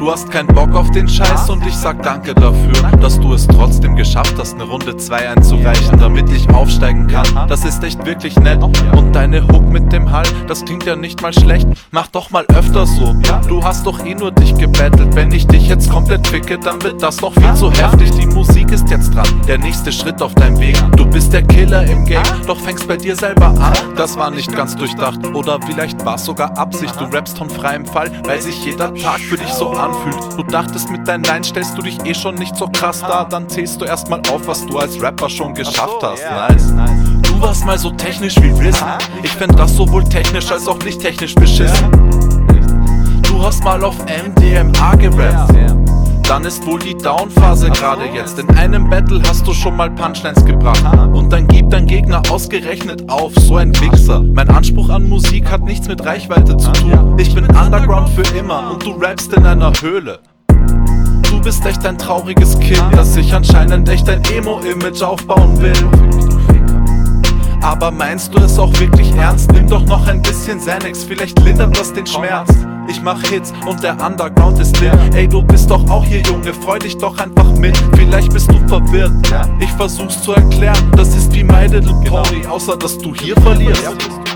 Du hast keinen Bock auf den Scheiß und ich sag danke dafür, dass du es trotzdem geschafft hast, eine Runde 2 einzureichen, damit ich aufsteigen kann. Das ist echt wirklich nett. Und deine Hook mit dem Hall, das klingt ja nicht mal schlecht. Mach doch mal öfter so. Du hast doch eh nur dich gebettelt. Wenn ich dich jetzt komplett ficke, dann wird das doch viel zu heftig. Die Musik ist jetzt dran, der nächste Schritt auf deinem Weg. Du bist der Killer im Game, doch fängst bei dir selber an. Das war nicht ganz durchdacht, oder vielleicht war's sogar Absicht. Du rappst von freiem Fall, weil sich jeder Tag für dich so anfühlt. Du dachtest, mit deinen Lines stellst du dich eh schon nicht so krass dar. Dann zählst du erstmal auf, was du als Rapper schon geschafft hast. Nice. Du warst mal so technisch wie Riz. Ich find das sowohl technisch als auch nicht technisch beschissen. Du hast mal auf MDMA gerappt. Dann ist wohl die Down-Phase gerade jetzt. In einem Battle hast du schon mal Punchlines gebracht. Und dann gibt dein Gegner ausgerechnet auf, so ein Wichser. Mein Anspruch an Musik hat nichts mit Reichweite zu tun. Ich bin Underground für immer und du rappst in einer Höhle. Du bist echt ein trauriges Kind, das sich anscheinend echt ein Emo-Image aufbauen will. Aber meinst du es auch wirklich ernst? Nimm doch noch ein bisschen Xanax, vielleicht lindert das den Schmerz. Ich mach Hits und der Underground ist lit. Ey, du bist doch auch hier, Junge, freu dich doch einfach mit. Vielleicht bist du verwirrt, ich versuch's zu erklären. Das ist wie My Little Pony, außer dass du hier verlierst.